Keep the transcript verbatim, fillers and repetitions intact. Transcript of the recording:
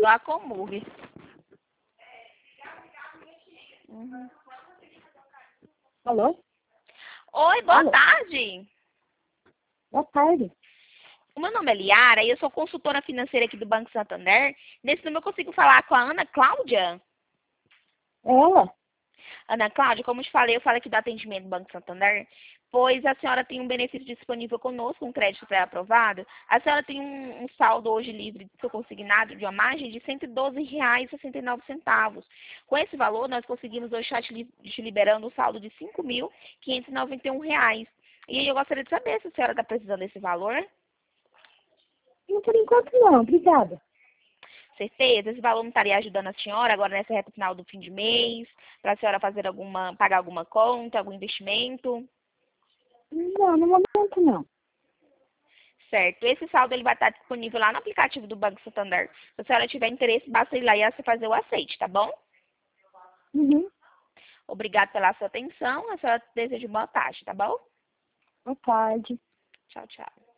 igual a Comurg. Uhum. Alô? Oi, boa Alô? tarde. Boa tarde. O meu nome é Liara e eu sou consultora financeira aqui do Banco Santander. Nesse número eu consigo falar com a Ana Cláudia? É ela? Ana Cláudia, como eu te falei, eu falo aqui do atendimento do Banco Santander, pois a senhora tem um benefício disponível conosco, um crédito pré-aprovado. A senhora tem um, um saldo hoje livre do seu consignado de uma margem de cento e doze reais e sessenta e nove centavos. Com esse valor, nós conseguimos hoje estar te, li- te liberando um saldo de cinco mil quinhentos e noventa e um reais. E aí eu gostaria de saber se a senhora está precisando desse valor. Não, por enquanto não, obrigada. Certeza, esse valor não estaria ajudando a senhora agora nessa reta final do fim de mês, para a senhora fazer alguma, pagar alguma conta, algum investimento? Não, no momento não. Certo. Esse saldo ele vai estar disponível lá no aplicativo do Banco Santander. Se a senhora tiver interesse, basta ir lá e fazer o aceite, tá bom? Uhum. Obrigada pela sua atenção. A senhora deseja boa tarde, tá bom? Boa tarde. Tchau, tchau.